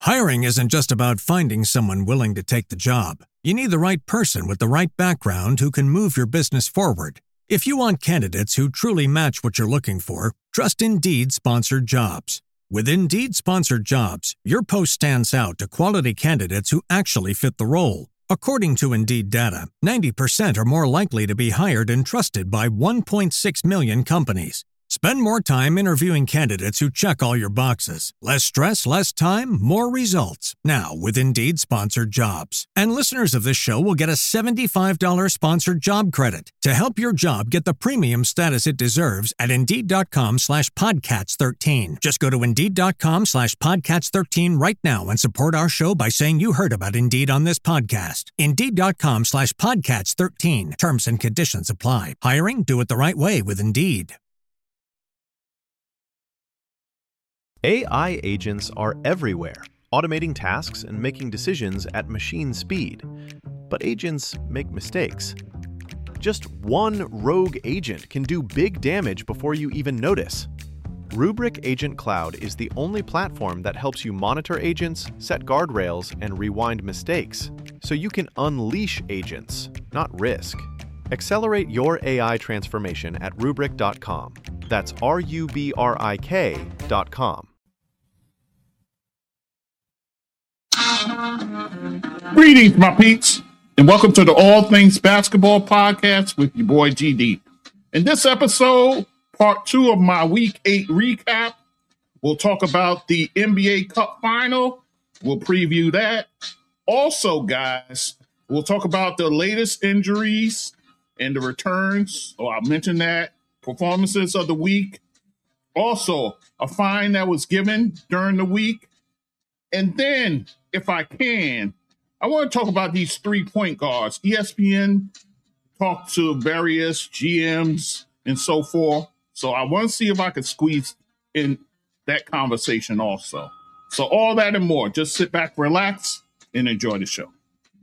Hiring isn't just about finding someone willing to take the job. You need the right person with the right background who can move your business forward. If you want candidates who truly match what you're looking for, trust Indeed Sponsored Jobs. With Indeed Sponsored Jobs, your post stands out to quality candidates who actually fit the role. According to Indeed data, 90% are more likely to be hired and trusted by 1.6 million companies. Spend more time interviewing candidates who check all your boxes. Less stress, less time, more results. Now with Indeed Sponsored Jobs. And listeners of this show will get a $75 sponsored job credit to help your job get the premium status it deserves at Indeed.com/Podcats13. Just go to Indeed.com/Podcats13 right now and support our show by saying you heard about Indeed on this podcast. Indeed.com/Podcats13. Terms and conditions apply. Hiring? Do it the right way with Indeed. AI agents are everywhere, automating tasks and making decisions at machine speed. But agents make mistakes. Just one rogue agent can do big damage before you even notice. Rubrik Agent Cloud is the only platform that helps you monitor agents, set guardrails, and rewind mistakes, so you can unleash agents, not risk. Accelerate your AI transformation at Rubrik.com. That's RUBRIK.com. Greetings, my peeps, and welcome to the All Things Basketball Podcast with your boy GD. In this episode, part 2 of my Week 8 recap, we'll talk about the NBA Cup Final. We'll preview that. Also, guys, we'll talk about the latest injuries and the returns. I'll mention that. Performances of the week. Also, a fine that was given during the week. And then, if I can, I want to talk about these 3 point guards. ESPN talked to various GMs and so forth. So I want to see if I could squeeze in that conversation also. So all that and more. Just sit back, relax, and enjoy the show.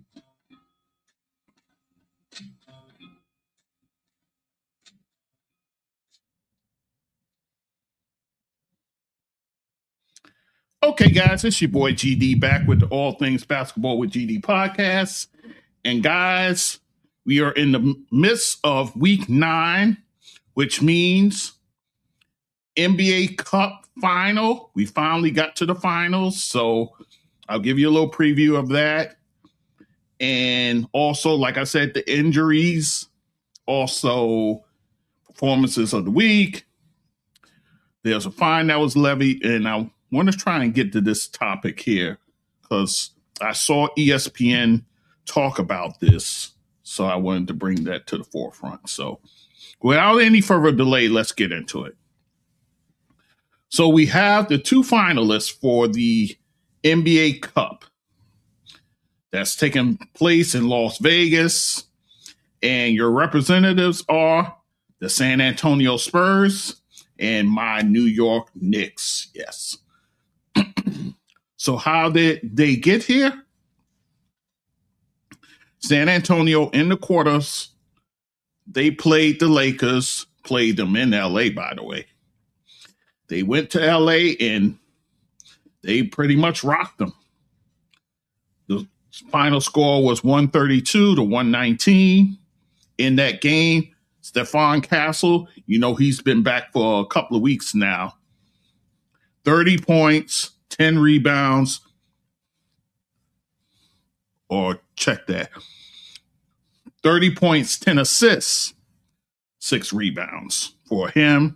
Okay, guys, it's your boy GD back with the All Things Basketball with GD podcast. And guys, we are in the midst of week 9, which means NBA Cup Final. We finally got to the finals, so I'll give you a little preview of that. And also, like I said, the injuries, also performances of the week. There's a fine that was levied, and I want to try and get to this topic here because I saw ESPN talk about this, so I wanted to bring that to the forefront. So without any further delay, let's get into it. So we have the 2 finalists for the NBA Cup that's taking place in Las Vegas, and your representatives are the San Antonio Spurs and my New York Knicks. Yes. So how did they get here? San Antonio in the quarters, they played the Lakers, played them in LA, by the way. They went to LA and they pretty much rocked them. The final score was 132 to 119. In that game, Stephon Castle, you know, he's been back for a couple of weeks now. 30 points, 10 rebounds, or check that. 30 points, 10 assists, 6 rebounds for him.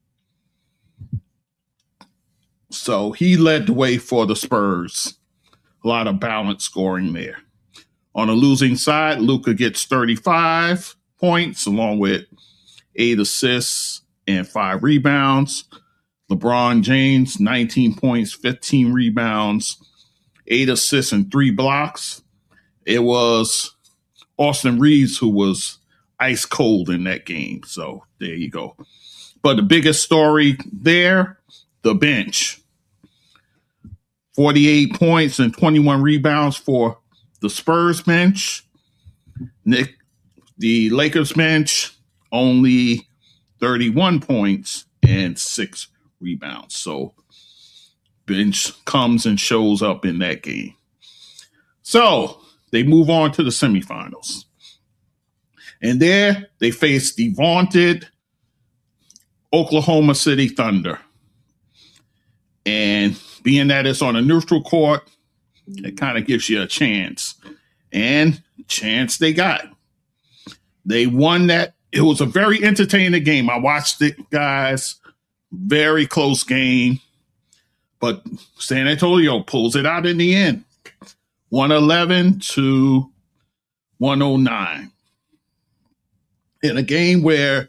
So he led the way for the Spurs. A lot of balanced scoring there. On the losing side, Luka gets 35 points along with 8 assists and 5 rebounds. LeBron James, 19 points, 15 rebounds, 8 assists, and 3 blocks. It was Austin Reeves who was ice cold in that game. So there you go. But the biggest story there, the bench. 48 points and 21 rebounds for the Spurs bench. The Lakers bench, only 31 points and 6 rebounds. So bench comes and shows up in that game. So they move on to the semifinals. And there they face the vaunted Oklahoma City Thunder. And being that it's on a neutral court, it kind of gives you a chance. And chance they got. They won that. It was a very entertaining game. I watched it, guys. Very close game. But San Antonio pulls it out in the end. 111 to 109. In a game where,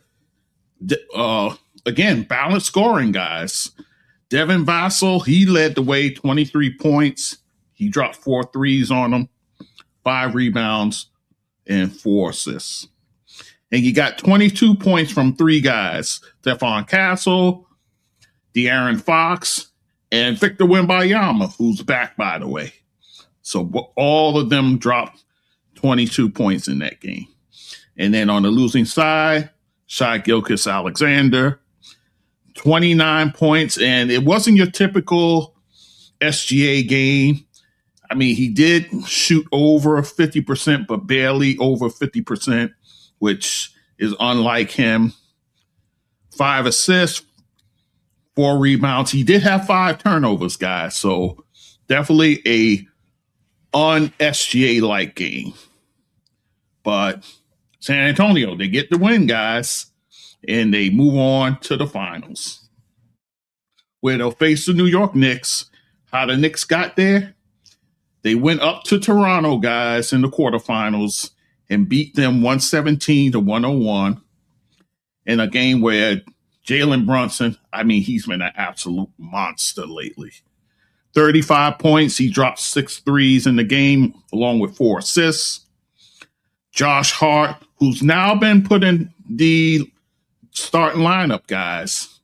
again, balanced scoring, guys. Devin Vassell, he led the way, 23 points. He dropped 4 threes on them, 5 rebounds, and 4 assists. And he got 22 points from 3 guys, Stephon Castle, De'Aaron Fox, and Victor Wembanyama, who's back, by the way. So all of them dropped 22 points in that game. And then on the losing side, Shai Gilgeous-Alexander, 29 points. And it wasn't your typical SGA game. I mean, he did shoot over 50%, but barely over 50%, which is unlike him. 5 assists, 4 rebounds. He did have 5 turnovers, guys. So definitely a un-SGA-like game. But San Antonio, they get the win, guys, and they move on to the finals, where they'll face the New York Knicks. How the Knicks got there? They went up to Toronto, guys, in the quarterfinals and beat them 117 to 101 in a game where Jalen Brunson, I mean, he's been an absolute monster lately. 35 points. He dropped 6 threes in the game, along with 4 assists. Josh Hart, who's now been put in the starting lineup, guys.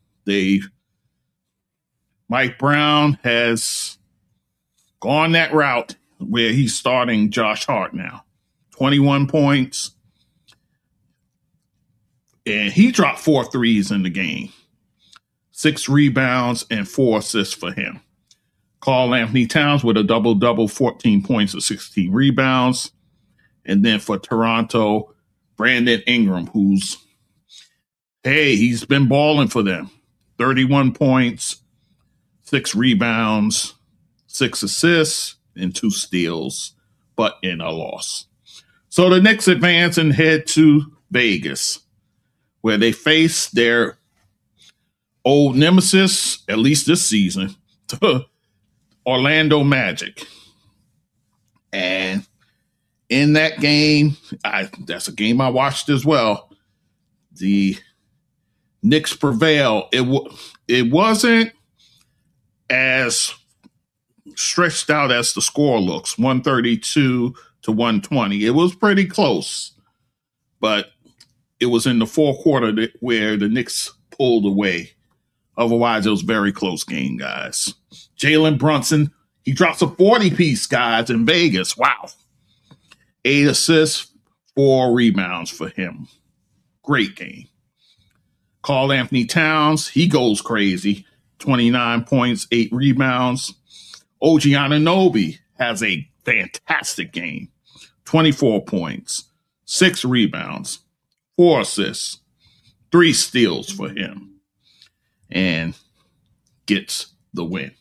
Mike Brown has gone that route where he's starting Josh Hart now. 21 points. And he dropped 4 threes in the game. 6 rebounds and 4 assists for him. Karl-Anthony Towns with a double-double, 14 points and 16 rebounds. And then for Toronto, Brandon Ingram, he's been balling for them. 31 points, 6 rebounds, 6 assists, and 2 steals, but in a loss. So the Knicks advance and head to Vegas, where they face their old nemesis, at least this season, Orlando Magic. And in that game, that's a game I watched as well. The Knicks prevail. It wasn't as stretched out as the score looks, 132 to 120. It was pretty close, but it was in the fourth quarter where the Knicks pulled away. Otherwise, it was a very close game, guys. Jalen Brunson, he drops a 40-piece, guys, in Vegas. Wow. 8 assists, 4 rebounds for him. Great game. Karl-Anthony Towns, he goes crazy. 29 points, 8 rebounds. OG Anunoby has a fantastic game. 24 points, 6 rebounds, 4 assists, 3 steals for him. And gets the win.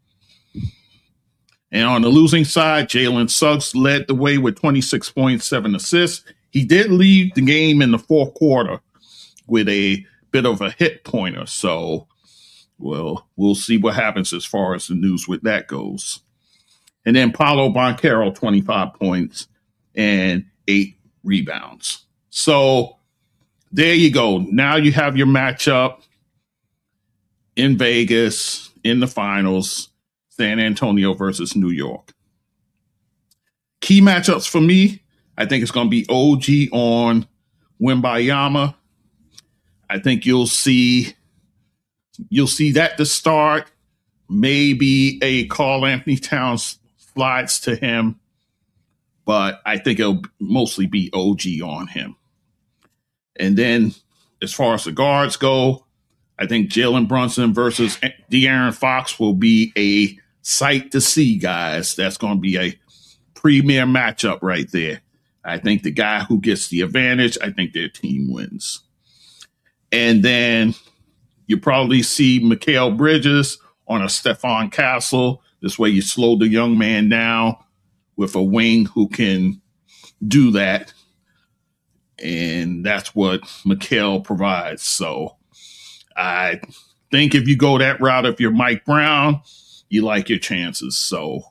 And on the losing side, Jalen Suggs led the way with 26 points, 7 assists. He did leave the game in the fourth quarter with a bit of a hit pointer. So, well, we'll see what happens as far as the news with that goes. And then Paolo Banchero, 25 points and 8 rebounds. So there you go. Now you have your matchup in Vegas in the finals, San Antonio versus New York. Key matchups for me, I think it's going to be OG on Wembanyama. I think you'll see that to start. Maybe a Karl-Anthony Towns slides to him, but I think it'll mostly be OG on him. And then as far as the guards go, I think Jalen Brunson versus De'Aaron Fox will be a sight to see, guys. That's going to be a premier matchup right there. I think the guy who gets the advantage, I think their team wins. And then you probably see Mikal Bridges on a Stephon Castle. This way you slow the young man down with a wing who can do that. And that's what Mikal provides. So I think if you go that route, if you're Mike Brown, you like your chances. So,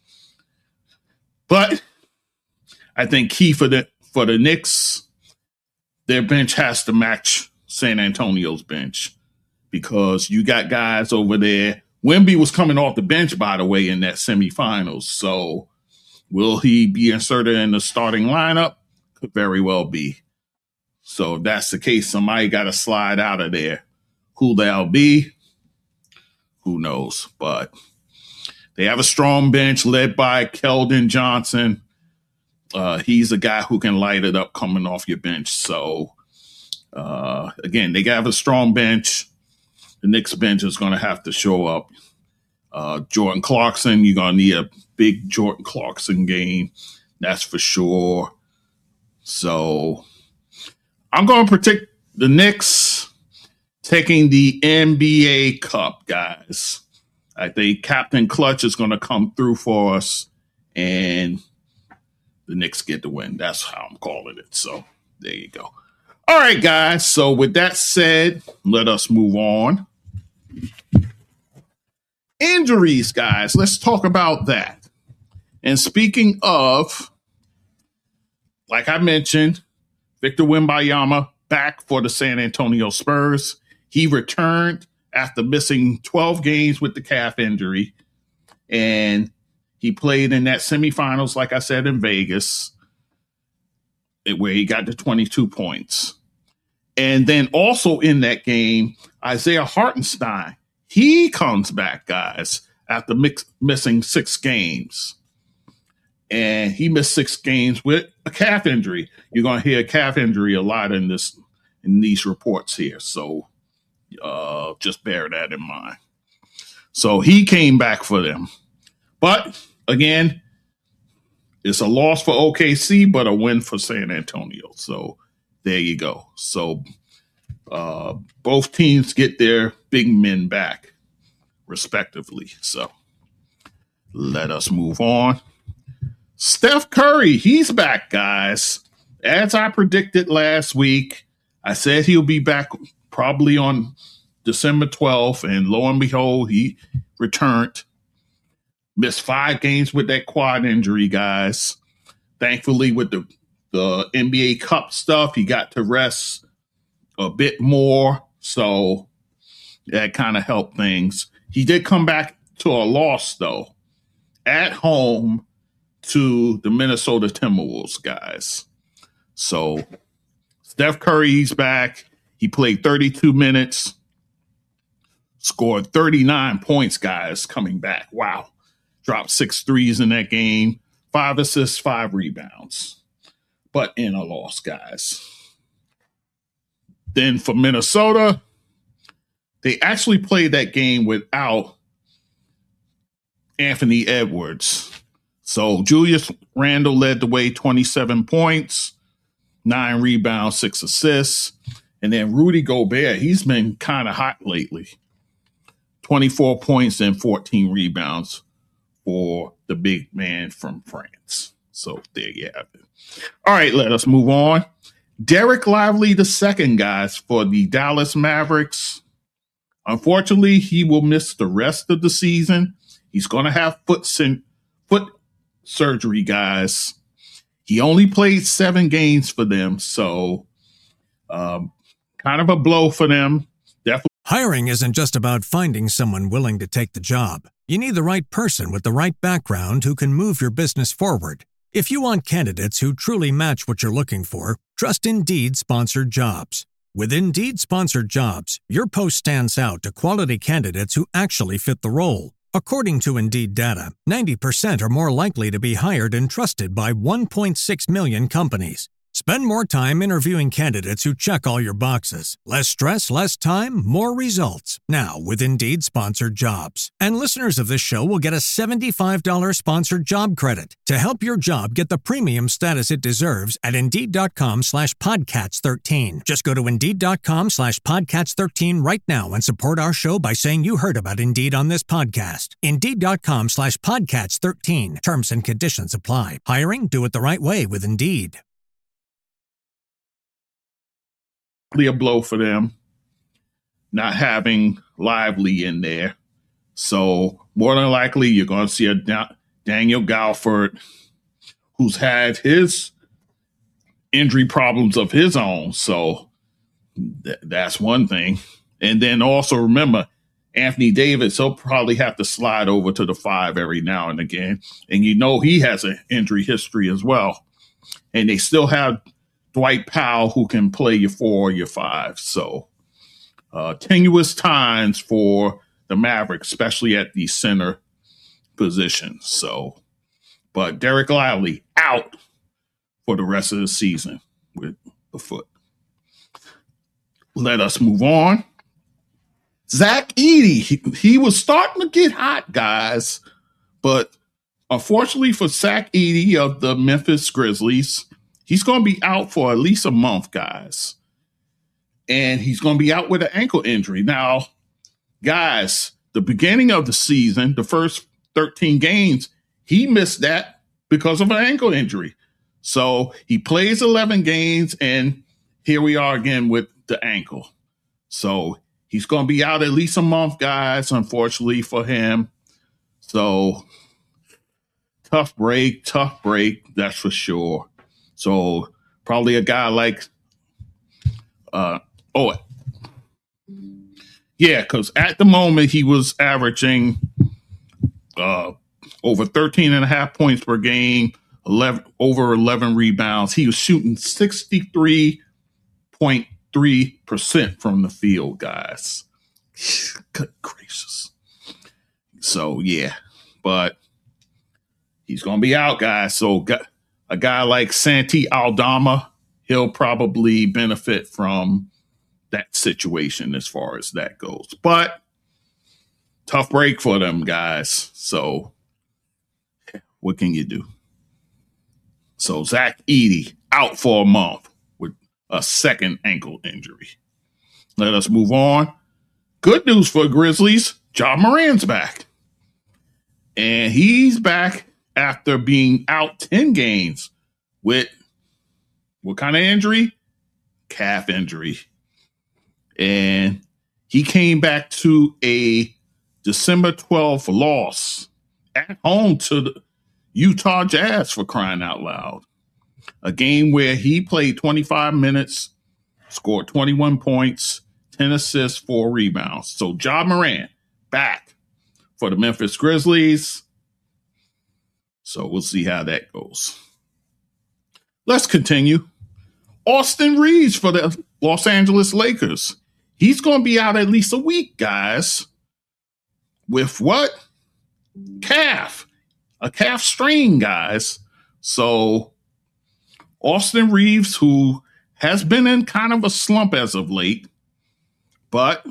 but I think key for the Knicks, their bench has to match San Antonio's bench because you got guys over there. Wemby was coming off the bench, by the way, in that semifinals. So will he be inserted in the starting lineup? Could very well be. So if that's the case, somebody got to slide out of there. Who they'll be, who knows? But they have a strong bench led by Keldon Johnson. He's a guy who can light it up coming off your bench. So, again, they have a strong bench. The Knicks bench is going to have to show up. Jordan Clarkson, you're going to need a big Jordan Clarkson game. That's for sure. So I'm going to predict the Knicks taking the NBA Cup, guys. I think Captain Clutch is going to come through for us, and the Knicks get the win. That's how I'm calling it. So there you go. All right, guys. So with that said, let us move on. Injuries, guys. Let's talk about that. And speaking of, like I mentioned, Victor Wembanyama back for the San Antonio Spurs. He returned after missing 12 games with the calf injury. And he played in that semifinals, like I said, in Vegas, where he got to 22 points. And then also in that game, Isaiah Hartenstein, he comes back, guys, after missing 6 games. And he missed 6 games with a calf injury. You're going to hear calf injury a lot in these reports here. So just bear that in mind. So he came back for them. But again, it's a loss for OKC, but a win for San Antonio. So there you go. So both teams get their big men back, respectively. So let us move on. Steph Curry, he's back, guys. As I predicted last week, I said he'll be back probably on December 12th, and lo and behold, he returned. Missed 5 games with that quad injury, guys. Thankfully, with the NBA Cup stuff, he got to rest a bit more, so that kind of helped things. He did come back to a loss, though, at home to the Minnesota Timberwolves, guys. So Steph Curry's back. He played 32 minutes, scored 39 points, guys, coming back. Wow. Dropped 6 threes in that game, 5 assists, 5 rebounds, but in a loss, guys. Then for Minnesota, they actually played that game without Anthony Edwards. So Julius Randle led the way, 27 points, 9 rebounds, 6 assists. And then Rudy Gobert, he's been kind of hot lately. 24 points and 14 rebounds for the big man from France. So there you have it. All right, let us move on. Derek Lively II, guys, for the Dallas Mavericks. Unfortunately, he will miss the rest of the season. He's going to have foot surgery, guys. He only played 7 games for them, so kind of a blow for them. Definitely. Hiring isn't just about finding someone willing to take the job. You need the right person with the right background who can move your business forward. If you want candidates who truly match what you're looking for, trust Indeed Sponsored Jobs. With Indeed Sponsored Jobs, your post stands out to quality candidates who actually fit the role. According to Indeed data, 90% are more likely to be hired and trusted by 1.6 million companies. Spend more time interviewing candidates who check all your boxes. Less stress, less time, more results. Now, with Indeed Sponsored Jobs. And listeners of this show will get a $75 sponsored job credit to help your job get the premium status it deserves at Indeed.com/Podcats13. Just go to Indeed.com/Podcats13 right now and support our show by saying you heard about Indeed on this podcast. Indeed.com/Podcats13. Terms and conditions apply. Hiring? Do it the right way with Indeed. A blow for them not having Lively in there. So more than likely you're going to see a Daniel Galford, who's had his injury problems of his own. So that's one thing. And then also remember, Anthony Davis, he'll probably have to slide over to the 5 every now and again. And you know he has an injury history as well. And they still have Dwight Powell, who can play your 4 or your 5. So tenuous times for the Mavericks, especially at the center position. So, but Derek Lively out for the rest of the season with the foot. Let us move on. Zach Edey, he was starting to get hot, guys. But unfortunately for Zach Edey of the Memphis Grizzlies, he's going to be out for at least a month, guys. And he's going to be out with an ankle injury. Now, guys, the beginning of the season, the first 13 games, he missed that because of an ankle injury. So he plays 11 games, and here we are again with the ankle. So he's going to be out at least a month, guys, unfortunately for him. So tough break, that's for sure. So probably a guy like, because at the moment he was averaging over 13 and a half points per game, over 11 rebounds. He was shooting 63.3% from the field, guys. Good gracious. So, yeah, but he's going to be out, guys. So a guy like Santi Aldama, he'll probably benefit from that situation as far as that goes. But tough break for them, guys. So what can you do? So Zach Edey out for a month with a second ankle injury. Let us move on. Good news for Grizzlies. Ja Morant's back. And he's back after being out 10 games with what kind of injury? Calf injury. And he came back to a December 12th loss at home to the Utah Jazz, for crying out loud. A game where he played 25 minutes, scored 21 points, 10 assists, 4 rebounds. So Ja Morant back for the Memphis Grizzlies. So we'll see how that goes. Let's continue. Austin Reeves for the Los Angeles Lakers. He's going to be out at least a week, guys. With what? Calf. A calf strain, guys. So Austin Reeves, who has been in kind of a slump as of late, but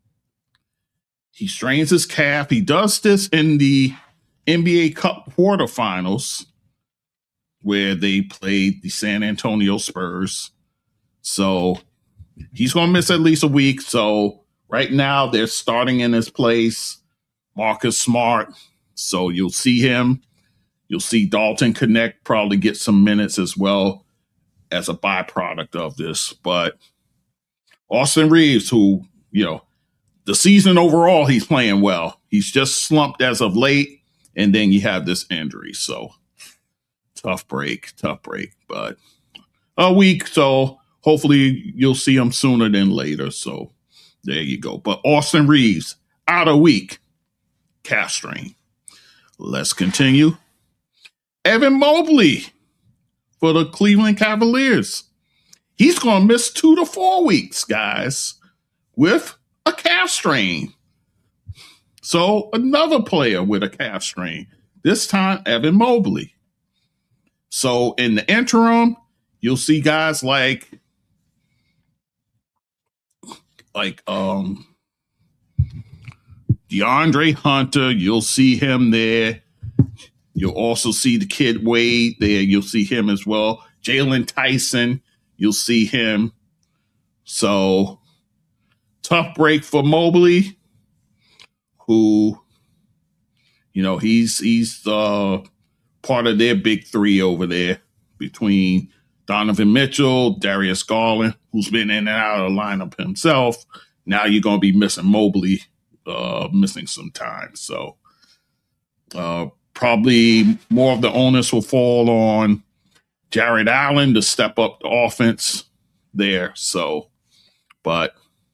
he strains his calf. He does this in the NBA Cup quarterfinals where they played the San Antonio Spurs. So he's going to miss at least a week. So right now they're starting in his place Marcus Smart. So you'll see him. You'll see Dalton Connect probably get some minutes as well as a byproduct of this. But Austin Reeves, who, the season overall, he's playing well. He's just slumped as of late. And then you have this injury. So tough break. But a week. So hopefully you'll see him sooner than later. So there you go. But Austin Reeves out a week. Calf strain. Let's continue. Evan Mobley for the Cleveland Cavaliers. He's going to miss 2 to 4 weeks, guys, with a calf strain. So another player with a calf strain, this time Evan Mobley. So in the interim, you'll see guys like DeAndre Hunter. You'll see him there. You'll also see the kid Wade there. You'll see him as well. Jalen Tyson. You'll see him. So tough break for Mobley, who, he's part of their big three over there between Donovan Mitchell, Darius Garland, who's been in and out of the lineup himself. Now you're going to be missing Mobley, missing some time. So probably more of the onus will fall on Jared Allen to step up the offense there. So, but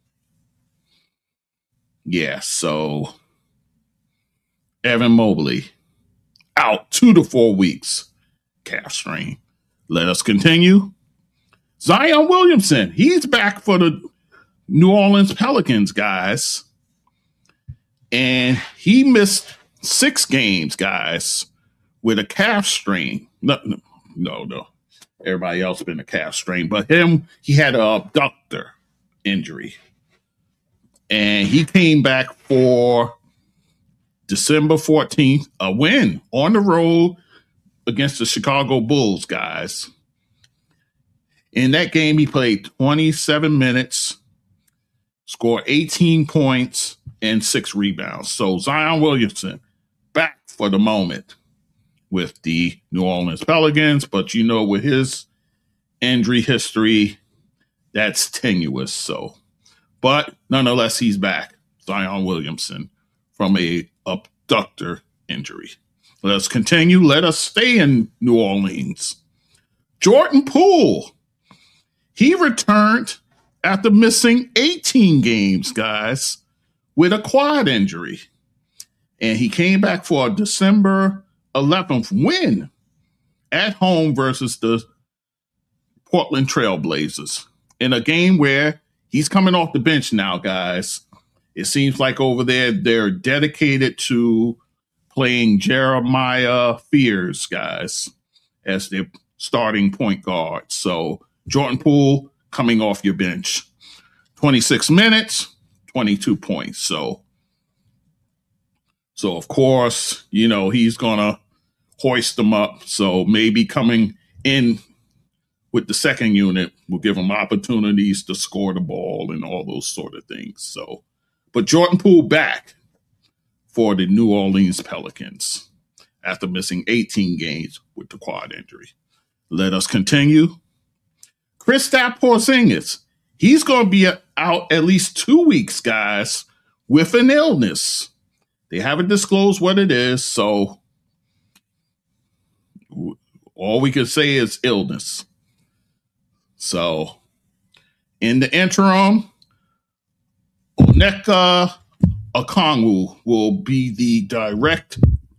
yeah, so Evan Mobley out 2 to 4 weeks, calf strain. Let us continue. Zion Williamson, he's back for the New Orleans Pelicans, guys. And he missed 6 games, guys, with a calf strain. No. Everybody else been a calf strain. But he had an abductor injury. And he came back for December 14th, a win on the road against the Chicago Bulls, guys. In that game, he played 27 minutes, scored 18 points, and 6 rebounds. So Zion Williamson back for the moment with the New Orleans Pelicans. But with his injury history, that's tenuous. So, but nonetheless, he's back. Zion Williamson from a abductor injury. Let us continue. Let us stay in New Orleans. Jordan Poole. He returned after missing 18 games, guys, with a quad injury. And he came back for a December 11th win at home versus the Portland Trail Blazers in a game where he's coming off the bench now, guys. It seems like over there they're dedicated to playing Jeremiah Fears, guys, as their starting point guard. So Jordan Poole coming off your bench. 26 minutes, 22 points. So of course, he's going to hoist them up. So maybe coming in with the second unit will give him opportunities to score the ball and all those sort of things. So, but Jordan Poole back for the New Orleans Pelicans after missing 18 games with the quad injury. Let us continue. Kristaps Porzingis, he's going to be out at least 2 weeks, guys, with an illness. They haven't disclosed what it is, so all we can say is illness. So, in the interim, Onyeka Okongwu will be the direct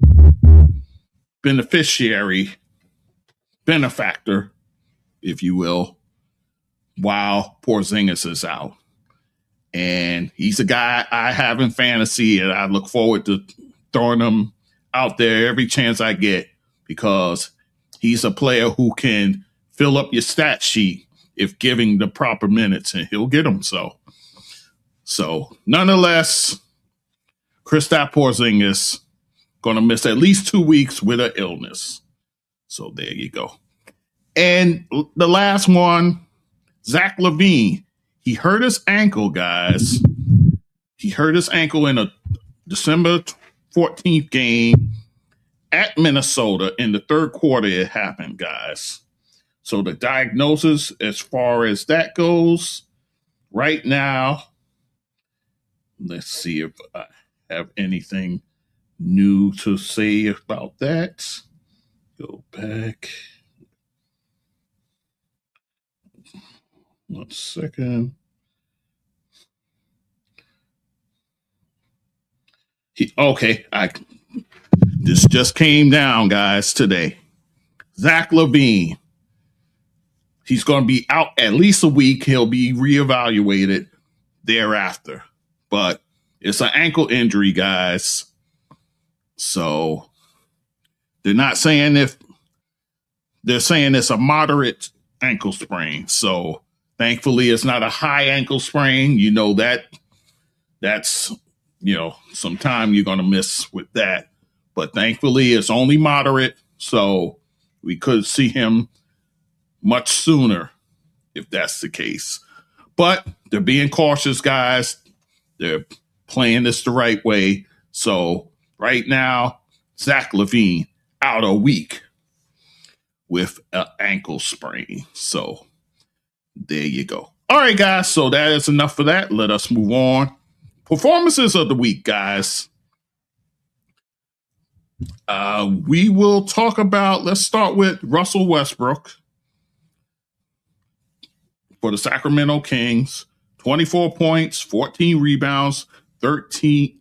benefactor, if you will, while Porzingis is out. And he's a guy I have in fantasy, and I look forward to throwing him out there every chance I get because he's a player who can fill up your stat sheet if giving the proper minutes, and he'll get them. So nonetheless, Kristaps Porzingis going to miss at least 2 weeks with an illness. So there you go. And the last one, Zach LaVine. He hurt his ankle, guys. He hurt his ankle in a December 14th game at Minnesota. In the third quarter, it happened, guys. So the diagnosis, as far as that goes, right now, let's see if I have anything new to say about that. Go back. 1 second. This just came down, guys, today. Zach LaVine. He's going to be out at least a week. He'll be reevaluated thereafter. But it's an ankle injury, guys. So they're not saying they're saying it's a moderate ankle sprain. So thankfully it's not a high ankle sprain. You know that's some time you're going to miss with that. But thankfully it's only moderate. So we could see him much sooner if that's the case. But they're being cautious, guys. They're playing this the right way. So right now, Zach LaVine out a week with an ankle sprain. So there you go. All right, guys. So that is enough for that. Let us move on. Performances of the week, guys. We will talk about, let's start with Russell Westbrook for the Sacramento Kings. 24 points, 14 rebounds, 13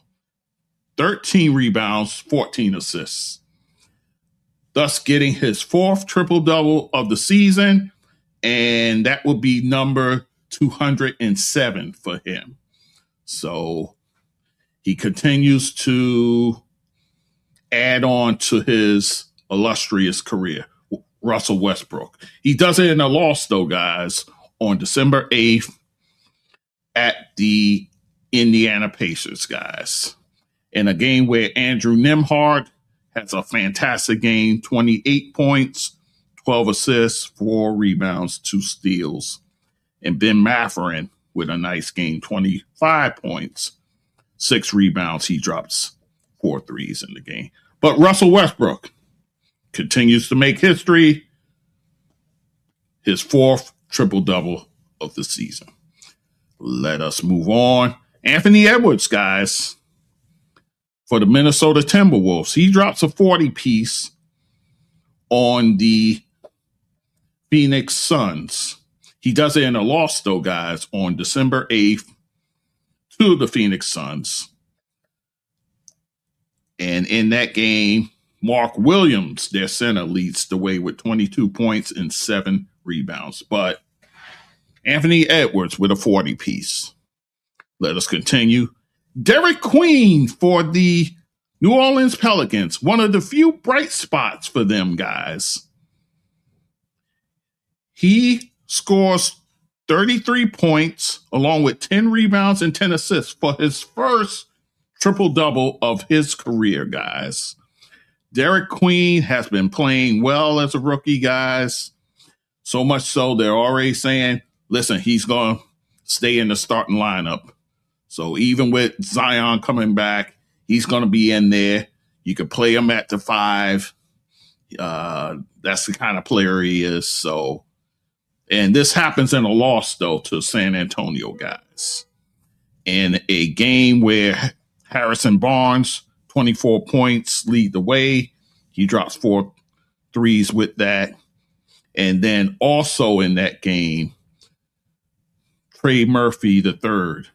rebounds, 14 assists. Thus getting his fourth triple-double of the season, and that will be number 207 for him. So he continues to add on to his illustrious career, Russell Westbrook. He does it in a loss, though, guys, on December 8th at the Indiana Pacers, guys, in a game where Andrew Nembhard has a fantastic game, 28 points, 12 assists, 4 rebounds, 2 steals. And Ben Mathurin with a nice game, 25 points, 6 rebounds. He drops 4 threes in the game. But Russell Westbrook continues to make history, his fourth triple-double of the season. Let us move on. Anthony Edwards, guys, for the Minnesota Timberwolves. He drops a 40-piece on the Phoenix Suns. He does it in a loss, though, guys, on December 8th to the Phoenix Suns. And in that game, Mark Williams, their center, leads the way with 22 points and 7 rebounds. But Anthony Edwards with a 40-piece. Let us continue. Derek Queen for the New Orleans Pelicans. One of the few bright spots for them, guys. He scores 33 points along with 10 rebounds and 10 assists for his first triple-double of his career, guys. Derek Queen has been playing well as a rookie, guys. So much so they're already saying, listen, he's going to stay in the starting lineup. So even with Zion coming back, he's going to be in there. You could play him at the 5. That's the kind of player he is. So, and this happens in a loss, though, to San Antonio, guys. In a game where Harrison Barnes, 24 points, lead the way. He drops 4 threes with that. And then also in that game, Trey Murphy III,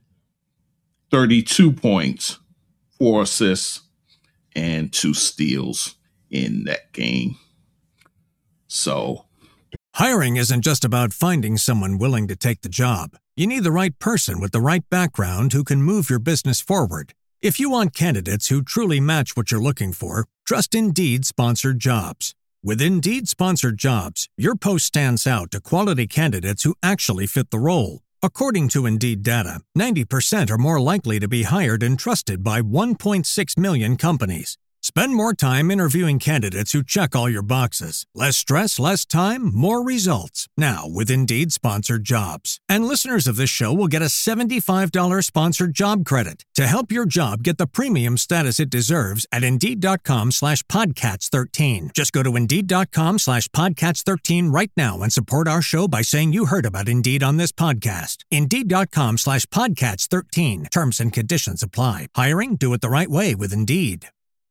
32 points, 4 assists, and 2 steals in that game. So hiring isn't just about finding someone willing to take the job. You need the right person with the right background who can move your business forward. If you want candidates who truly match what you're looking for, trust Indeed Sponsored Jobs. With Indeed Sponsored Jobs, your post stands out to quality candidates who actually fit the role. According to Indeed data, 90% are more likely to be hired and trusted by 1.6 million companies. Spend more time interviewing candidates who check all your boxes. Less stress, less time, more results. Now with Indeed Sponsored Jobs. And listeners of this show will get a $75 sponsored job credit to help your job get the premium status it deserves at Indeed.com/Podcats13. Just go to Indeed.com/Podcats13 right now and support our show by saying you heard about Indeed on this podcast. Indeed.com/Podcats13. Terms and conditions apply. Hiring? Do it the right way with Indeed.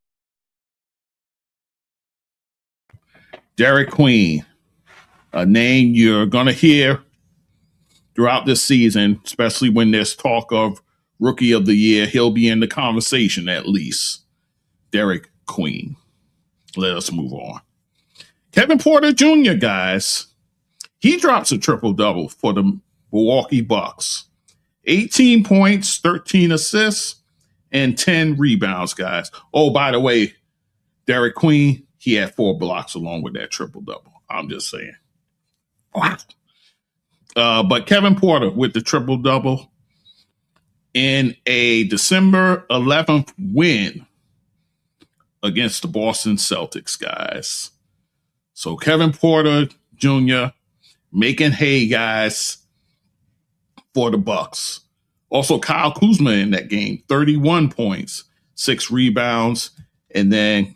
Derek Queen, a name you're going to hear throughout this season, especially when there's talk of Rookie of the Year. He'll be in the conversation at least. Derek Queen. Let us move on. Kevin Porter Jr., guys. He drops a triple-double for the Milwaukee Bucks. 18 points, 13 assists, and 10 rebounds, guys. Oh, by the way, Derek Queen, he had 4 blocks along with that triple-double. I'm just saying. Wow. But Kevin Porter with the triple-double in a December 11th win against the Boston Celtics, guys. So Kevin Porter Jr. making hay, guys, for the Bucks. Also, Kyle Kuzma in that game, 31 points, 6 rebounds, and then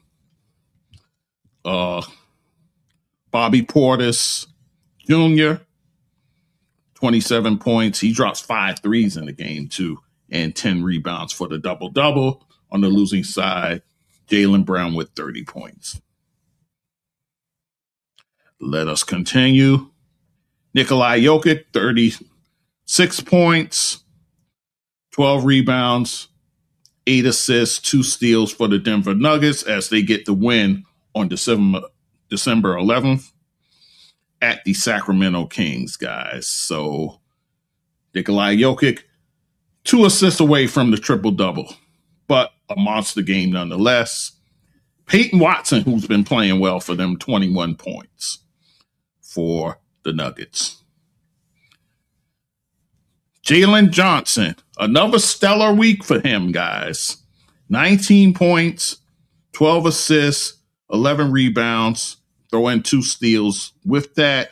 Bobby Portis Jr., 27 points. He drops 5 threes in the game, too, and 10 rebounds for the double-double. On the losing side, Jaylen Brown with 30 points. Let us continue. Nikolai Jokic, 36 points, 12 rebounds, 8 assists, 2 steals for the Denver Nuggets as they get the win on December 11th at the Sacramento Kings, guys. So Nikolai Jokic, 2 assists away from the triple-double, but a monster game nonetheless. Peyton Watson, who's been playing well for them, 21 points for the Nuggets. Jalen Johnson, another stellar week for him, guys. 19 points, 12 assists, 11 rebounds, throw in 2 steals with that.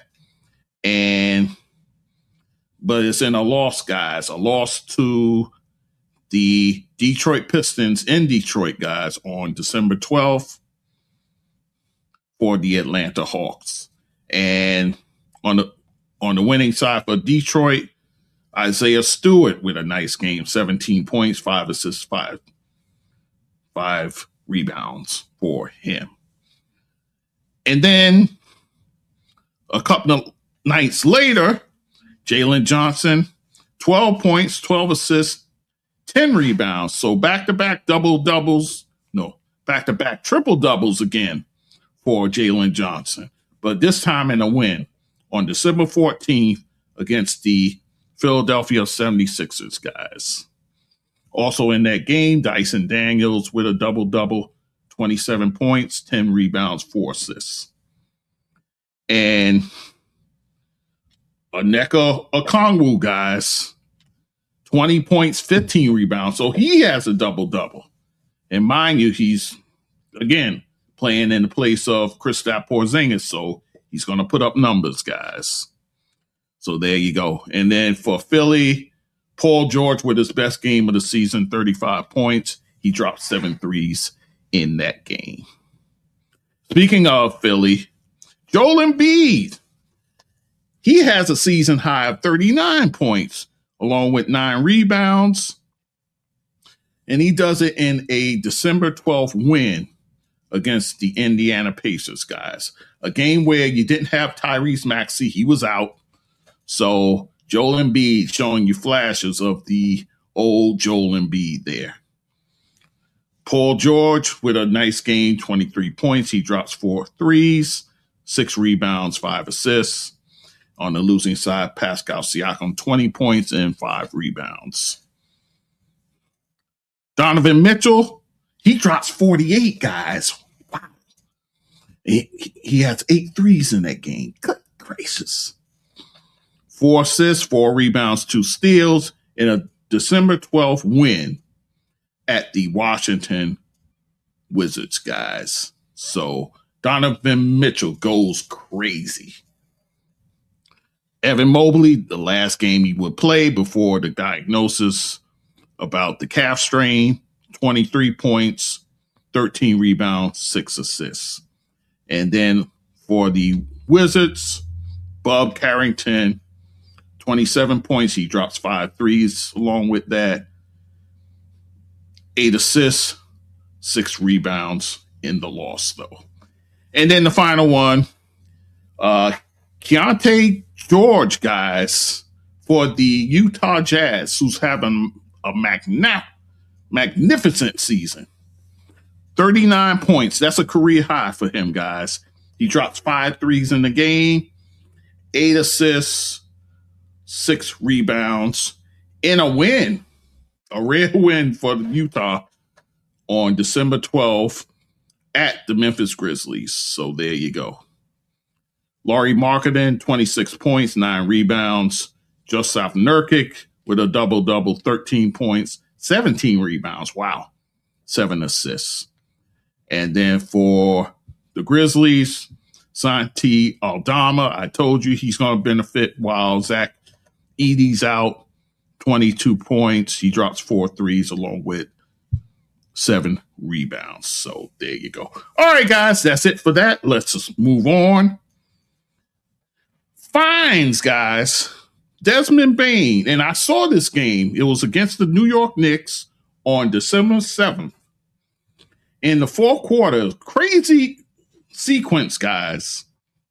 But it's in a loss, guys. A loss to the Detroit Pistons in Detroit, guys, on December 12th for the Atlanta Hawks. And on the winning side for Detroit, Isaiah Stewart with a nice game, 17 points, 5 assists, 5 rebounds for him. And then a couple of nights later, Jalen Johnson, 12 points, 12 assists, 10 rebounds. So back-to-back back-to-back triple-doubles again for Jalen Johnson. But this time in a win on December 14th against the Philadelphia 76ers, guys. Also in that game, Dyson Daniels with a double-double, 27 points, 10 rebounds, 4 assists. And Onyeka Okongwu, guys, 20 points, 15 rebounds. So he has a double-double. And mind you, he's, again, playing in the place of Kristaps Porzingis. So he's going to put up numbers, guys. So there you go. And then for Philly, Paul George with his best game of the season, 35 points. He dropped 7 threes in that game. Speaking of Philly, Joel Embiid, he has a season high of 39 points, along with 9 rebounds. And he does it in a December 12th win against the Indiana Pacers, guys. A game where you didn't have Tyrese Maxey. He was out. So Joel Embiid showing you flashes of the old Joel Embiid there. Paul George with a nice game, 23 points. He drops 4 threes, 6 rebounds, 5 assists. On the losing side, Pascal Siakam, 20 points and 5 rebounds. Donovan Mitchell, he drops 48, guys. Wow. He has 8 threes in that game. Good gracious. 4 assists, 4 rebounds, 2 steals in a December 12th win at the Washington Wizards, guys. So Donovan Mitchell goes crazy. Evan Mobley, the last game he would play before the diagnosis about the calf strain, 23 points, 13 rebounds, 6 assists. And then for the Wizards, Bob Carrington, 27 points. He drops 5 threes along with that. 8 assists, 6 rebounds in the loss, though. And then the final one, Keontae George, guys, for the Utah Jazz, who's having a magnificent season. 39 points. That's a career high for him, guys. He drops 5 threes in the game, 8 assists, 6 rebounds in a win, a rare win for Utah on December 12th at the Memphis Grizzlies. So there you go. Laurie Marketing, 26 points, 9 rebounds. Joseph Nurkic with a double-double, 13 points, 17 rebounds. Wow. 7 assists. And then for the Grizzlies, Santi Aldama, I told you he's going to benefit while Zach Edey's out. 22 points. He drops 4 threes along with 7 rebounds. So there you go. All right, guys, that's it for that. Let's just move on. Fines, guys. Desmond Bane, and I saw this game. It was against the New York Knicks on December 7th. In the fourth quarter, crazy sequence, guys.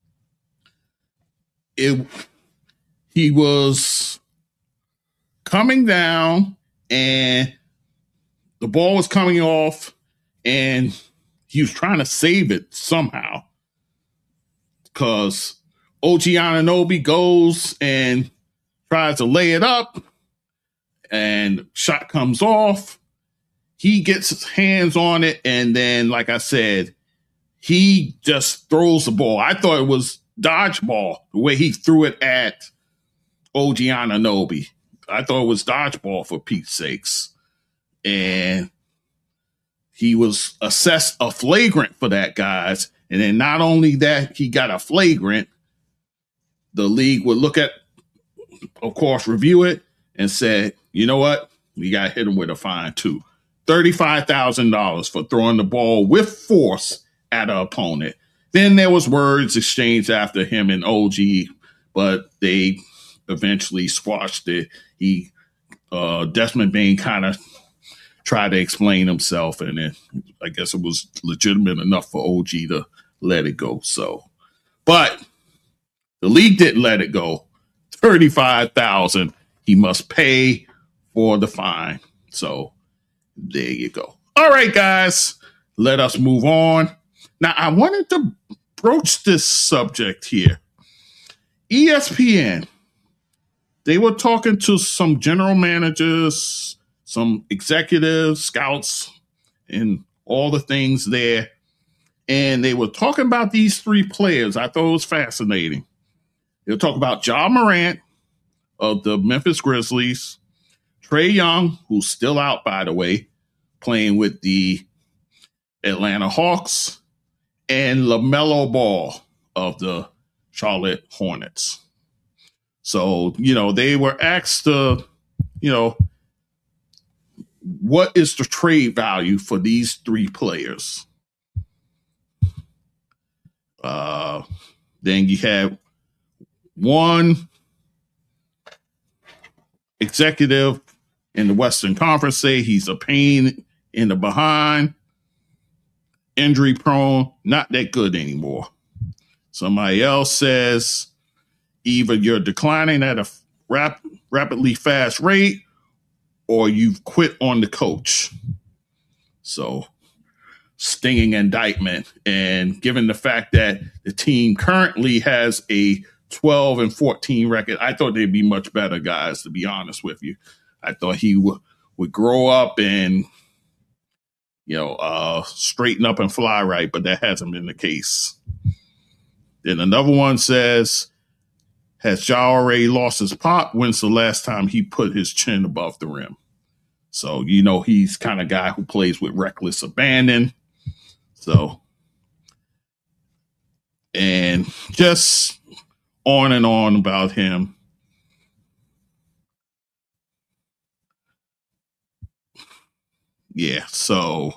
He was coming down, and the ball was coming off, and he was trying to save it somehow because OG Anunoby goes and tries to lay it up, and shot comes off. He gets his hands on it, and then, like I said, he just throws the ball. I thought it was dodgeball, the way he threw it at OG Anunoby. I thought it was dodgeball, for Pete's sakes. And he was assessed a flagrant for that, guys. And then not only that, he got a flagrant, the league would look at, of course, review it and say, you know what? We got to hit him with a fine too. $35,000 for throwing the ball with force at an opponent. Then there was words exchanged after him and OG, but they eventually squashed it. Desmond Bane kind of tried to explain himself, and I guess it was legitimate enough for OG to let it go. So, but the league didn't let it go. $35,000 he must pay for the fine. So there you go. All right, guys, let us move on. Now, I wanted to broach this subject here. ESPN, they were talking to some general managers, some executives, scouts, and all the things there. And they were talking about these 3 players. I thought it was fascinating. They'll talk about Ja Morant of the Memphis Grizzlies, Trae Young, who's still out, by the way, playing with the Atlanta Hawks, and LaMelo Ball of the Charlotte Hornets. So, they were asked to, what is the trade value for these 3 players? Then you have one executive in the Western Conference say he's a pain in the behind, injury prone, not that good anymore. Somebody else says either you're declining at a rapidly fast rate or you've quit on the coach. So, stinging indictment. And given the fact that the team currently has a 12-14 record, I thought they'd be much better, guys, to be honest with you. I thought he would grow up and, straighten up and fly right, but that hasn't been the case. Then another one says, has Ja already lost his pop? When's the last time he put his chin above the rim? So, he's kind of guy who plays with reckless abandon. So, and just on and on about him. Yeah, so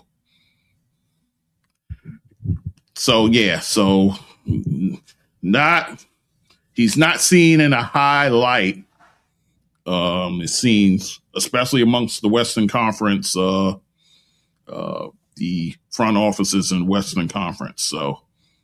he's not seen in a high light. It seems, especially amongst the Western Conference, the front offices in Western Conference. So,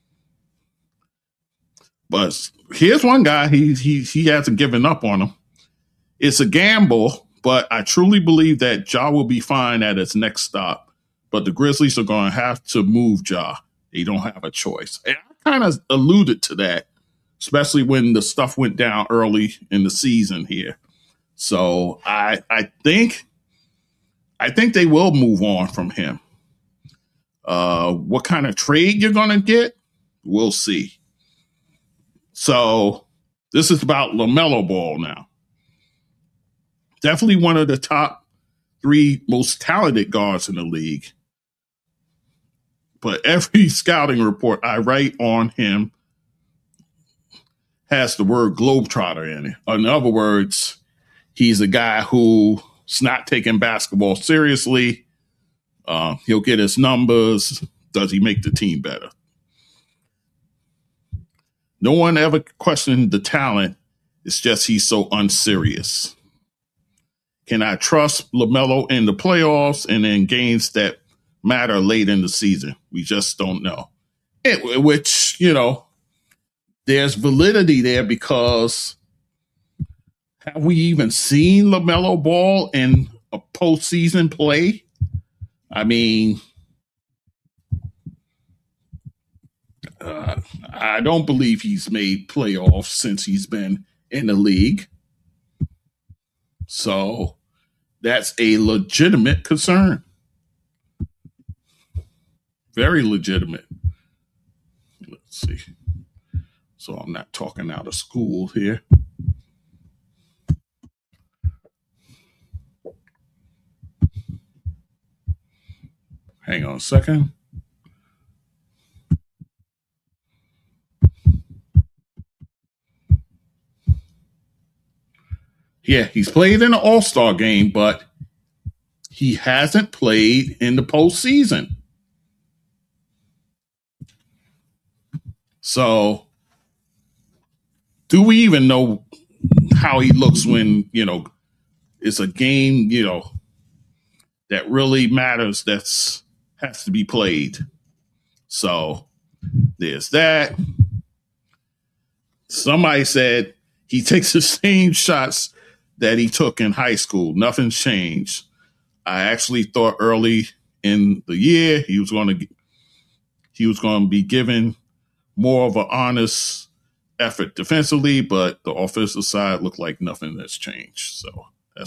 but here's one guy, he hasn't given up on him. It's a gamble, but I truly believe that Ja will be fine at his next stop. But the Grizzlies are going to have to move Ja. They don't have a choice. And I kind of alluded to that, especially when the stuff went down early in the season here. So I think they will move on from him. What kind of trade you're going to get, we'll see. So this is about LaMelo Ball now. Definitely one of the top 3 most talented guards in the league. But every scouting report I write on him has the word Globetrotter in it. In other words, he's a guy who's not taking basketball seriously. He'll get his numbers. Does he make the team better? No one ever questioned the talent. It's just he's so unserious. Can I trust LaMelo in the playoffs and in games that matter late in the season? We just don't know. Which, there's validity there because have we even seen LaMelo Ball in a postseason play? I mean, I don't believe he's made playoffs since he's been in the league. So that's a legitimate concern. Very legitimate. Let's see. So I'm not talking out of school here. Hang on a second. Yeah, he's played in the All-Star game, but he hasn't played in the postseason. So, do we even know how he looks when, it's a game, that really matters has to be played? So, there's that. Somebody said he takes the same shots that he took in high school. Nothing's changed. I actually thought early in the year he was going to be given more of an honest effort defensively, but the offensive side looked like nothing has changed. So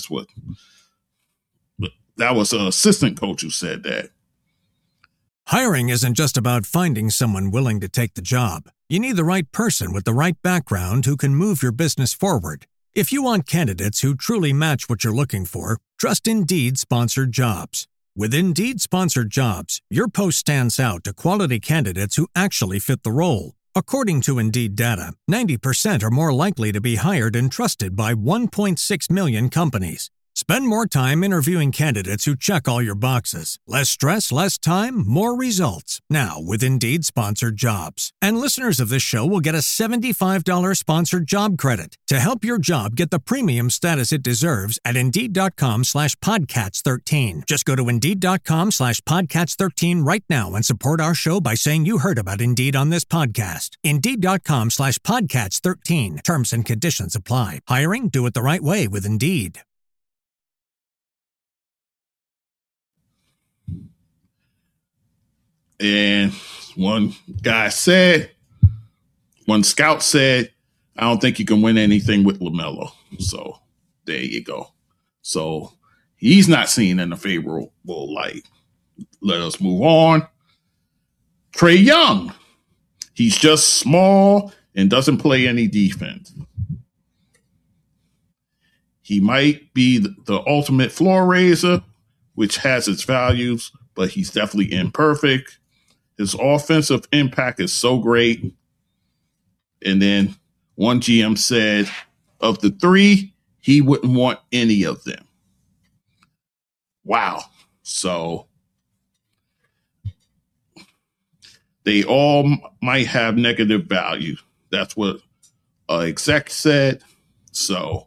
that was an assistant coach who said that. Hiring isn't just about finding someone willing to take the job. You need the right person with the right background who can move your business forward. If you want candidates who truly match what you're looking for, trust Indeed Sponsored Jobs. With Indeed Sponsored Jobs, your post stands out to quality candidates who actually fit the role. According to Indeed data, 90% are more likely to be hired and trusted by 1.6 million companies. Spend more time interviewing candidates who check all your boxes. Less stress, less time, more results. Now with Indeed Sponsored Jobs. And listeners of this show will get a $75 sponsored job credit to help your job get the premium status it deserves at Indeed.com/Podcats13. Just go to Indeed.com/Podcats13 right now and support our show by saying you heard about Indeed on this podcast. Indeed.com/Podcats13. Terms and conditions apply. Hiring? Do it the right way with Indeed. And one scout said, I don't think you can win anything with LaMelo. So there you go. So he's not seen in a favorable light. Let us move on. Trae Young. He's just small and doesn't play any defense. He might be the ultimate floor raiser, which has its values, but he's definitely imperfect. His offensive impact is so great. And then one GM said, of the 3, he wouldn't want any of them. Wow. So they all might have negative value. That's what exec said. So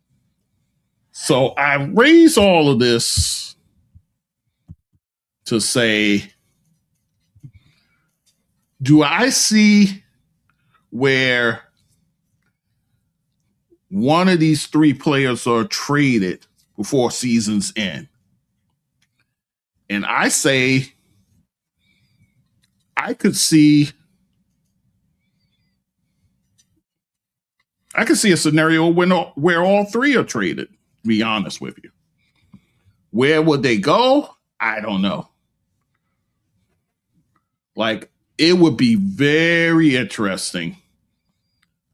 I raise all of this to say, do I see where one of these 3 players are traded before season's end? And I say I could see a scenario where all 3 are traded, to be honest with you. Where would they go? I don't know. Like, it would be very interesting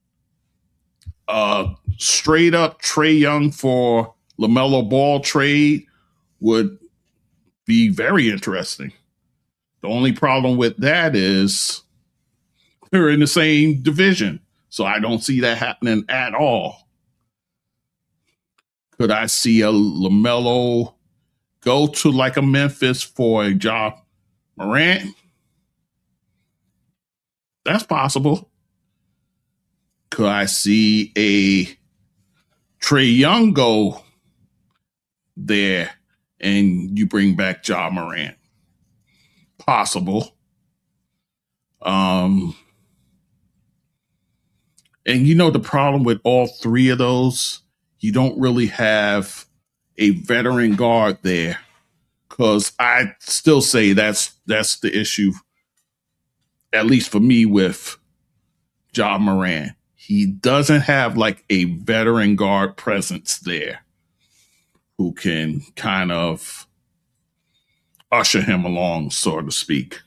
straight up Trae Young for LaMelo Ball trade would be very interesting. The only problem with that is they're in the same division. So I don't see that happening at all. Could I see a LaMelo go to like a Memphis for a Ja Morant? That's possible. Could I see a Trae Young go there and you bring back Ja Morant? Possible. And you know the problem with all three of those, you don't really have a veteran guard there, because I still say that's the issue, at least for me, with Ja Morant. He doesn't have like a veteran guard presence there who can kind of usher him along, so to speak.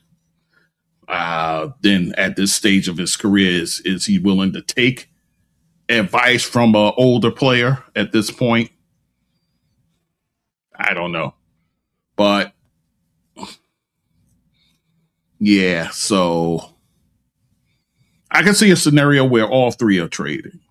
Then at this stage of his career, is he willing to take advice from an older player at this point? I don't know. But yeah, so I can see a scenario where all three are traded.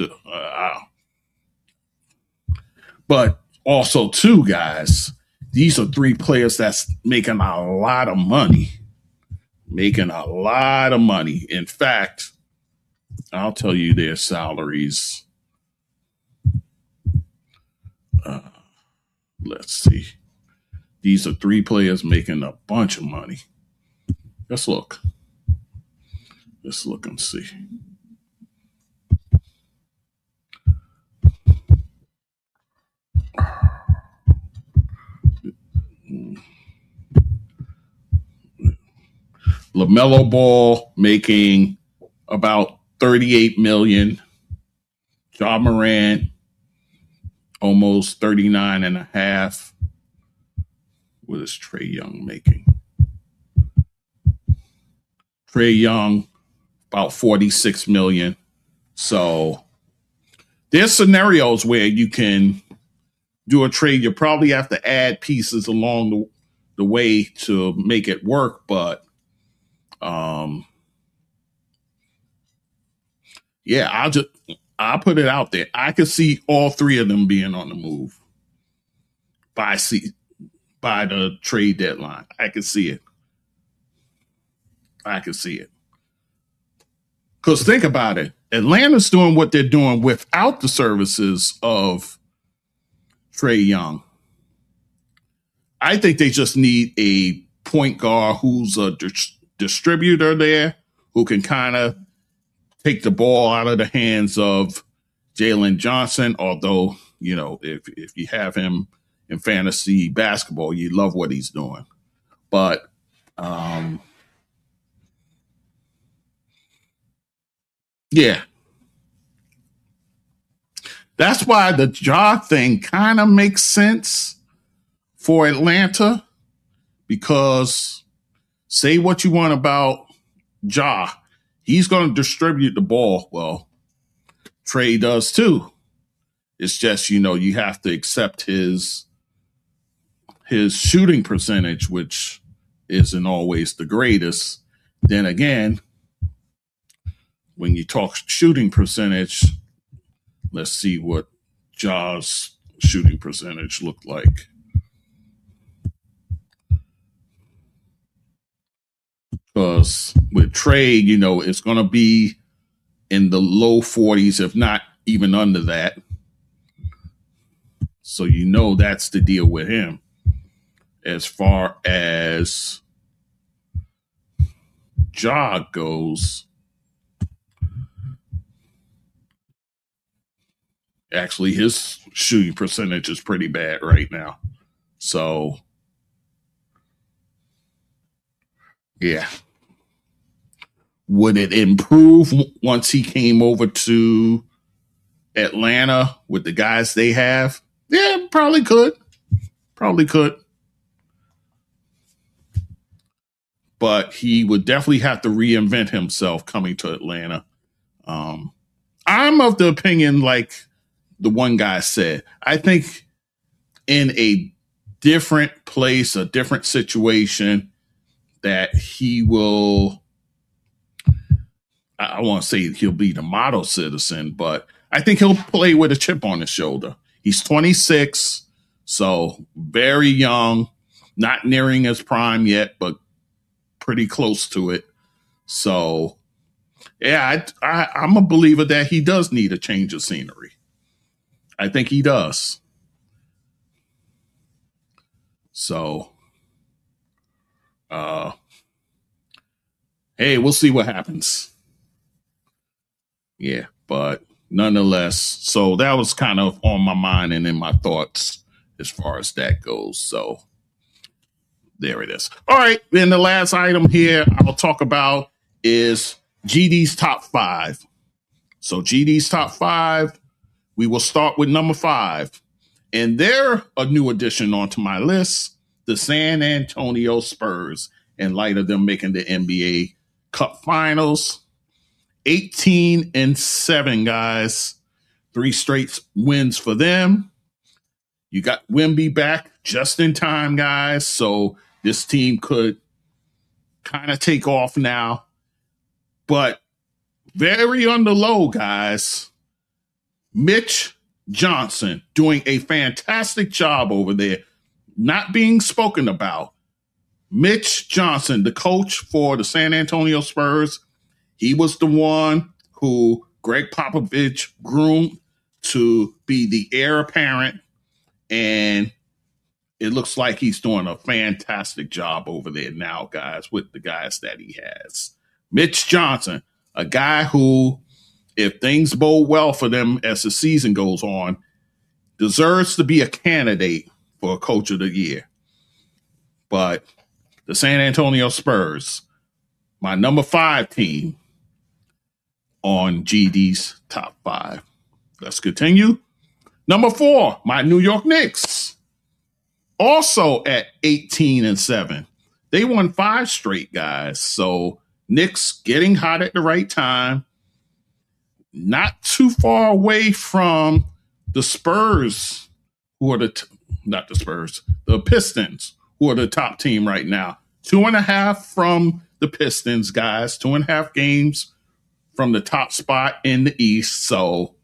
But also, too, guys, these are three players that's making a lot of money. Making a lot of money. In fact, I'll tell you their salaries. Let's see. These are three players making a bunch of money. Let's look. Let's look and see. LaMelo Ball making about $38 million. Ja Morant almost 39.5. What is Trae Young making? Trae Young about 46 million. So there's scenarios where you can do a trade. You probably have to add pieces along the way to make it work, but yeah, I'll put it out there. I could see all three of them being on the move by the trade deadline. I could see it. Because think about it. Atlanta's doing what they're doing without the services of Trae Young. I think they just need a point guard who's a distributor there, who can kind of take the ball out of the hands of Jalen Johnson. Although, you know, if you have him in fantasy basketball, you love what he's doing. But yeah. That's why the Ja thing kind of makes sense for Atlanta, because say what you want about Ja, he's going to distribute the ball. Well, Trae does too. It's just, you know, you have to accept his shooting percentage, which isn't always the greatest. Then again, when you talk shooting percentage, let's see what Ja's shooting percentage looked like. Because with Trae, you know, it's going to be in the low 40s, if not even under that. So you know that's the deal with him. As far as Ja goes, actually his shooting percentage is pretty bad right now. So yeah. Would it improve once he came over to Atlanta with the guys they have? Yeah, probably could. But he would definitely have to reinvent himself coming to Atlanta. I'm of the opinion, like the one guy said, I think in a different place, a different situation, that he will, I won't say he'll be the model citizen, but I think he'll play with a chip on his shoulder. He's 26, so very young, not nearing his prime yet, but pretty close to it. So, yeah, I'm a believer that he does need a change of scenery. I think he does. So, hey, we'll see what happens. Yeah, but nonetheless, so that was kind of on my mind and in my thoughts as far as that goes. So there it is. All right, then the last item here I'll talk about is GD's top 5. So GD's top 5, we will start with number 5. And they're a new addition onto my list, the San Antonio Spurs, in light of them making the NBA Cup Finals. 18-7, guys. 3 straight wins for them. You got Wemby back just in time, guys. So this team could kind of take off now. But very on the low, guys. Mitch Johnson doing a fantastic job over there, not being spoken about. Mitch Johnson, the coach for the San Antonio Spurs, he was the one who Greg Popovich groomed to be the heir apparent, and it looks like he's doing a fantastic job over there now, guys, with the guys that he has. Mitch Johnson, a guy who, if things bode well for them as the season goes on, deserves to be a candidate for a Coach of the Year. But the San Antonio Spurs, my number 5 team on GD's top 5. Let's continue. Number 4, my New York Knicks, also at 18-7. They won 5 straight, guys. So Knicks getting hot at the right time. Not too far away from the Spurs, who are the Pistons, who are the top team right now. 2.5 from the Pistons, guys. 2.5 games from the top spot in the East. So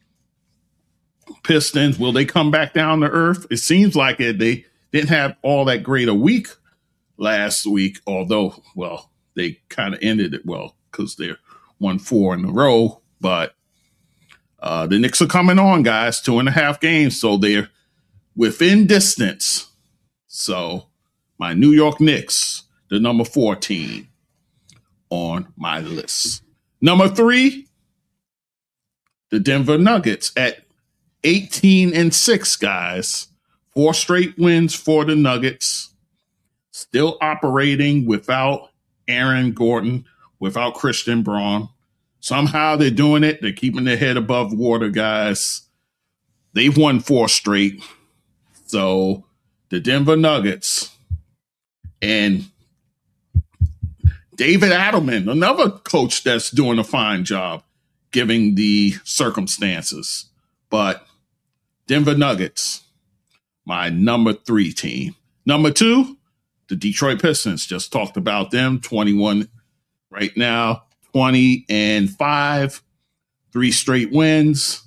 Pistons, will they come back down to earth? It seems like it. They didn't have all that great a week last week, although, well, they kind of ended it well because they won 4 in a row. But the Knicks are coming on, guys. 2.5 games, so they're within distance. So my New York Knicks, the number 4 team on my list. Number 3, the Denver Nuggets at 18-6, guys. 4 straight wins for the Nuggets. Still operating without Aaron Gordon, without Christian Braun. Somehow they're doing it. They're keeping their head above water, guys. They've won 4 straight. So the Denver Nuggets and David Adelman, another coach that's doing a fine job given the circumstances. But Denver Nuggets, my number 3 team. Number 2, the Detroit Pistons. Just talked about them. 21 right now. 20-5, 3 straight wins,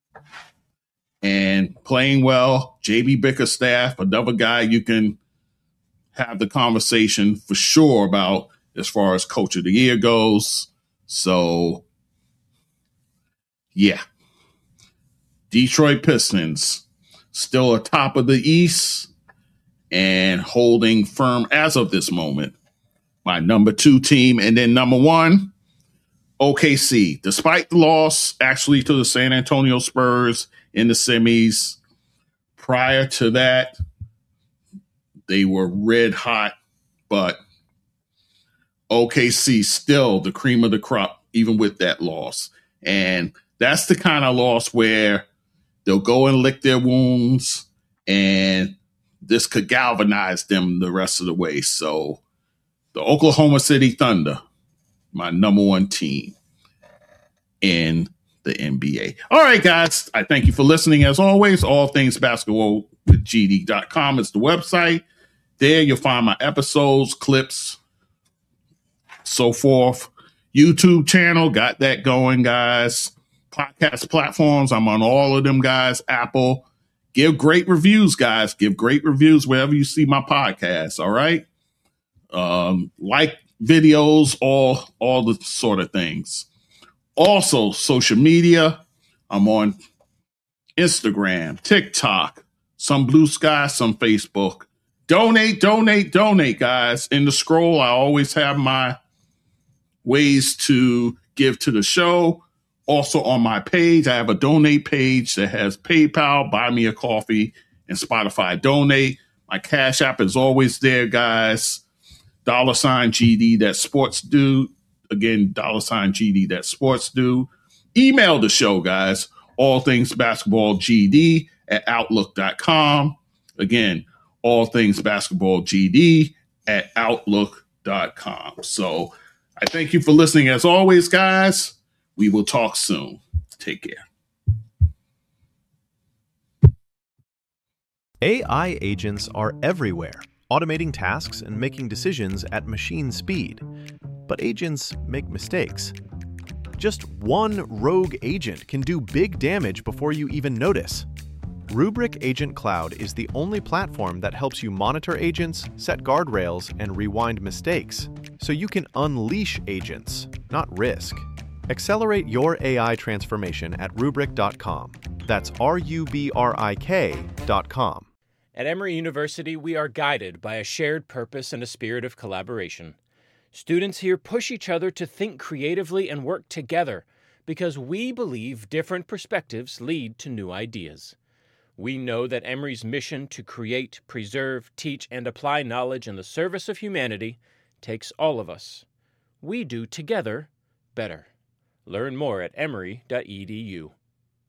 and playing well. JB Bickerstaff, another guy you can have the conversation for sure about as far as Coach of the Year goes. So, yeah. Detroit Pistons still atop of the East and holding firm as of this moment. My number 2 team, and then number 1, OKC. Despite the loss actually to the San Antonio Spurs in the semis, prior to that, they were red hot, but OKC still the cream of the crop, even with that loss. And that's the kind of loss where they'll go and lick their wounds, and this could galvanize them the rest of the way. So the Oklahoma City Thunder, my number 1 team in the NBA. All right, guys. I thank you for listening. As always, all things basketball with GD.com is the website. There you'll find my episodes, clips, so forth. YouTube channel, got that going, guys. Podcast platforms, I'm on all of them, guys. Apple. Give great reviews, guys. Give great reviews wherever you see my podcast, all right? Like videos, all the sort of things. Also, social media. I'm on Instagram, TikTok, some Blue Sky, some Facebook. Donate, guys. In the scroll, I always have my ways to give to the show. Also on my page, I have a donate page that has PayPal, Buy Me a Coffee, and Spotify Donate. My Cash App is always there, guys. $GD, that sports do. Again, $GD, that sports do. Email the show, guys. All things basketball GD at outlook.com. Again, all things basketball GD at outlook.com. So I thank you for listening as always, guys. We will talk soon. Take care. AI agents are everywhere, automating tasks and making decisions at machine speed. But agents make mistakes. Just one rogue agent can do big damage before you even notice. Rubrik Agent Cloud is the only platform that helps you monitor agents, set guardrails, and rewind mistakes, so you can unleash agents, not risk. Accelerate your AI transformation at Rubrik.com. That's RUBRIK.com. At Emory University, we are guided by a shared purpose and a spirit of collaboration. Students here push each other to think creatively and work together because we believe different perspectives lead to new ideas. We know that Emory's mission to create, preserve, teach, and apply knowledge in the service of humanity takes all of us. We do together better. Learn more at emory.edu.